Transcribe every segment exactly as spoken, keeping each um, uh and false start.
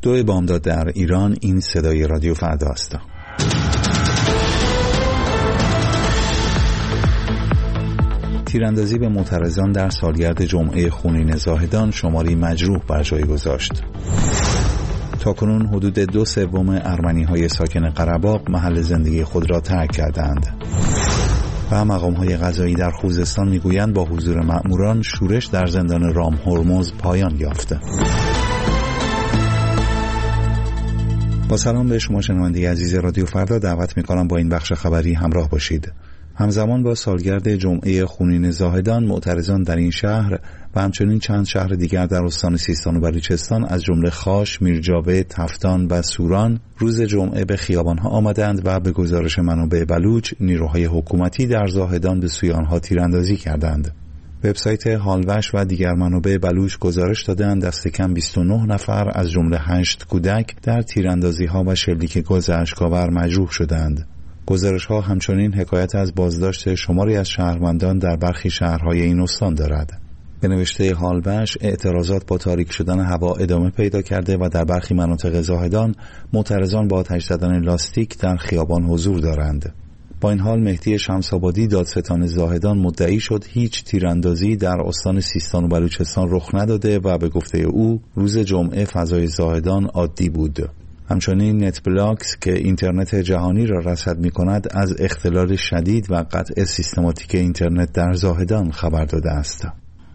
دو بامداد در ایران. این صدای رادیو فردا است. تیراندازی به معترضان در سالگرد جمعه خونین زاهدان شماری مجروح بر جای گذاشت. تاکنون حدود دو سوم ارمنی‌های ساکن قره‌باغ محل زندگی خود را ترک کردند. و مقام‌های قضایی در خوزستان می‌گویند با حضور مأموران شورش در زندان رام هرمز پایان یافت. با سلام به شما شنونده عزیز رادیو فردا، دعوت می‌کنم با این بخش خبری همراه باشید. همزمان با سالگرد جمعه خونین زاهدان، معترضان در این شهر و همچنین چند شهر دیگر در استان سیستان و بلوچستان از جمله خاش، میرجاوه، تفتان و سوران روز جمعه به خیابان‌ها آمدند و به گزارش منابع بلوچ نیروهای حکومتی در زاهدان به سوی آنها تیراندازی کردند. وبسایت هالوش و دیگر منابع بلوچ گزارش دادند دست کم بیست و نه نفر از جمله هشت کودک در تیراندازی‌ها و شلیک گاز اشک‌آور مجروح شدند. گزارش‌ها همچنین حکایت از بازداشت شماری از شهروندان در برخی شهرهای این استان دارد. به نوشته هالوش، اعتراضات با تاریک شدن هوا ادامه پیدا کرده و در برخی مناطق زاهدان معترضان با آتش زدن لاستیک در خیابان حضور دارند. با این حال مهدی شمس‌آبادی دادستان زاهدان مدعی شد هیچ تیراندازی در استان سیستان و بلوچستان رخ نداده و به گفته او روز جمعه فضای زاهدان عادی بود. همچنین نت بلاکس که اینترنت جهانی را رصد می کند از اختلال شدید و قطع سیستماتیک اینترنت در زاهدان خبر داده است.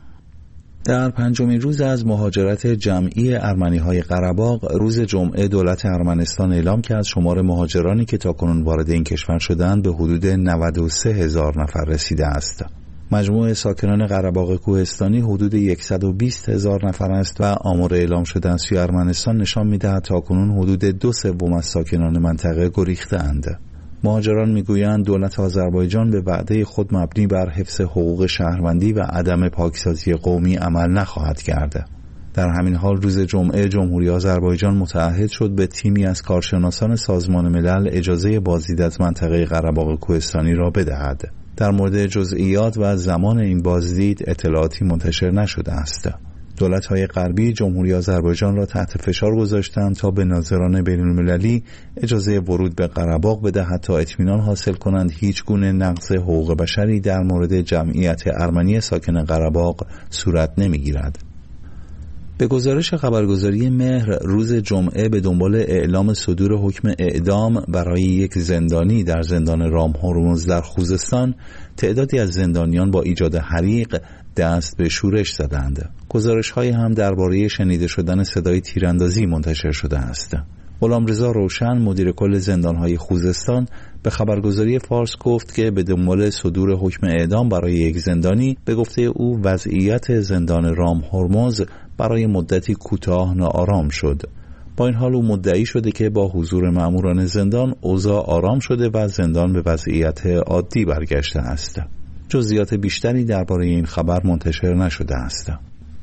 در پنجمین روز از مهاجرت جمعی ارمنی‌های قره‌باغ، روز جمعه دولت ارمنستان اعلام کرد شمار مهاجرانی که تاکنون وارد این کشور شدند به حدود نود و سه هزار نفر رسیده است. مجموع ساکنان قره‌باغ کوهستانی حدود صد و بیست هزار نفر است و آمار اعلام شده از سوی ارمنستان نشان می‌دهد تاکنون حدود دو سوم از ساکنان منطقه گریخته‌اند. مهاجران میگویند دولت آذربایجان به وعده خود مبنی بر حفظ حقوق شهروندی و عدم پاکسازی قومی عمل نخواهد کرد. در همین حال روز جمعه جمهوری آذربایجان متعهد شد به تیمی از کارشناسان سازمان ملل اجازه بازدید از منطقه قره‌باغ کوهستانی را بدهد. در مورد جزئیات و زمان این بازدید اطلاعاتی منتشر نشده است. دولت‌های غربی جمهوری آذربایجان را تحت فشار گذاشتند تا به ناظران بین‌المللی اجازه ورود به قره‌باغ بدهد تا اطمینان حاصل کنند هیچ گونه نقض حقوق بشری در مورد جمعیت ارمنی ساکن قره‌باغ صورت نمی‌گیرد. به گزارش خبرگزاری مهر، روز جمعه به دنبال اعلام صدور حکم اعدام برای یک زندانی در زندان رام هرمز در خوزستان، تعدادی از زندانیان با ایجاد حریق دست به شورش زدند. گزارش‌هایی هم درباره شنیده شدن صدای تیراندازی منتشر شده است. غلامرضا روشن، مدیر کل زندان‌های خوزستان، به خبرگزاری فارس گفت که به دنبال صدور حکم اعدام برای یک زندانی، به گفته او وضعیت زندان رام هرمز برای مدتی کوتاه ناآرام شد. با این حال او مدعی شده که با حضور مأموران زندان اوضاع آرام شده و زندان به وضعیت عادی برگشته است. جزئیات بیشتری درباره این خبر منتشر نشده است.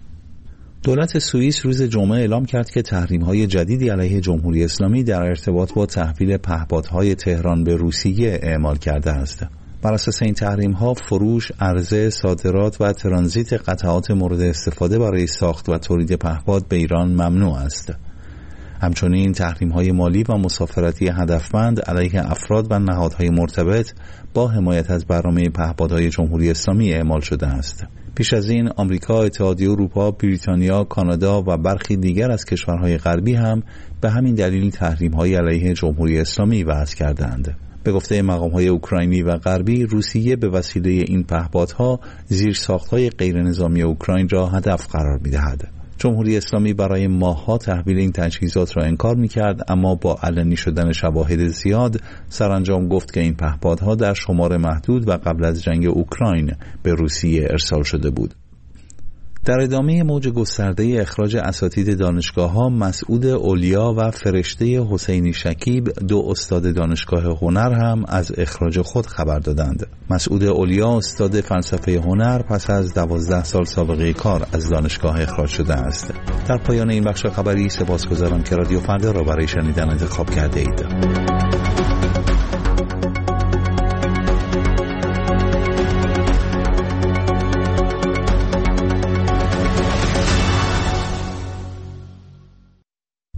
دولت سوئیس روز جمعه اعلام کرد که تحریم‌های جدیدی علیه جمهوری اسلامی در ارتباط با تحویل پهپادهای تهران به روسیه اعمال کرده است. بر اساس این تحریم‌ها فروش، عرضه، صادرات و ترانزیت قطعات مورد استفاده برای ساخت و تولید پهپاد به ایران ممنوع است. همچنین تحریم‌های مالی و مسافرتی هدفمند علیه افراد و نهادهای مرتبط با حمایت از برنامه پهپادهای جمهوری اسلامی اعمال شده است. پیش از این آمریکا، اتحادیه اروپا، بریتانیا، کانادا و برخی دیگر از کشورهای غربی هم به همین دلیل تحریم‌های علیه جمهوری اسلامی وضع کردند. به گفته مقام‌های اوکراینی و غربی، روسیه به وسیله این پهپادها زیرساخت‌های غیرنظامی اوکراین را هدف قرار می‌دهد. جمهوری اسلامی برای ماه‌ها تحویل این تجهیزات را انکار می‌کرد، اما با علنی شدن شواهد زیاد سرانجام گفت که این پهپادها در شمار محدود و قبل از جنگ اوکراین به روسیه ارسال شده بود. در ادامه موج گسترده اخراج اساتید دانشگاه‌ها، مسعود اولیا و فرشته حسینی شکیب، دو استاد دانشگاه هنر، هم از اخراج خود خبر دادند. مسعود اولیا، استاد فلسفه هنر، پس از دوازده سال سابقه کار از دانشگاه اخراج شده است. در پایان این بخش خبری سپاسگزارم که رادیو فردا را برای شنیدن انتخاب کرده اید.